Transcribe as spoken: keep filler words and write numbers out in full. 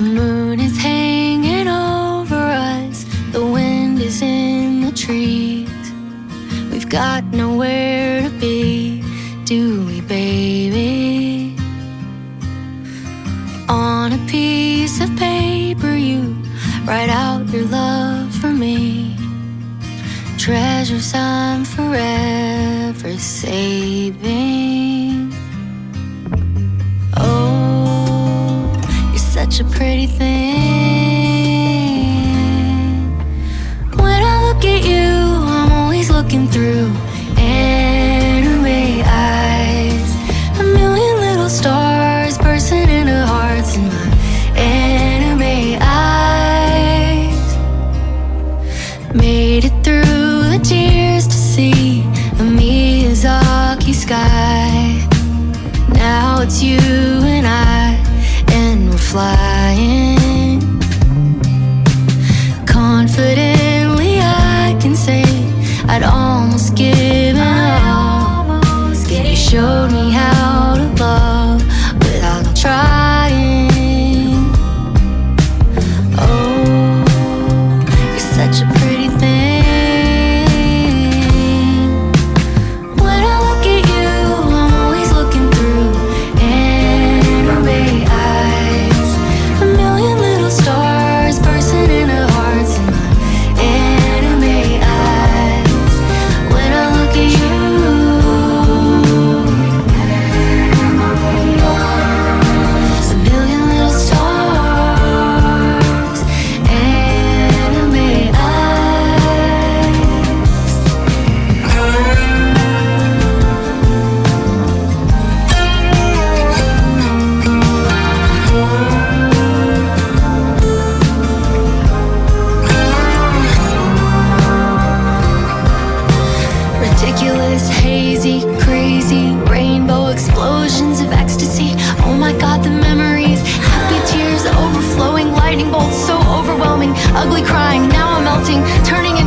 moon is hanging over us, the wind is in the trees. We've got nowhere to be, do we, baby? On a piece of paper you write out your love for me, treasures I'm forever saving. Oh, you're such a pretty thing. When I look at you, I'm always looking through anime eyes. A million little stars bursting into hearts in my anime eyes. Made it through the tears to see a Miyazaki sky. Now it's you and I, and we're flying. Confidently I can say I'd almost given up. You showed me how to love without trying. Oh, you're such a pretty thing. When I look at you, I'm always looking through anime eyes. A million little stars bursting into hearts in my anime eyes. When I look at you, a million little stars, anime eyes. Ridiculous, hazy, crazy, rainbow explosions of ecstasy. Oh my God, the memories, happy tears overflowing, lightning bolts so overwhelming, ugly crying, now I'm melting, turning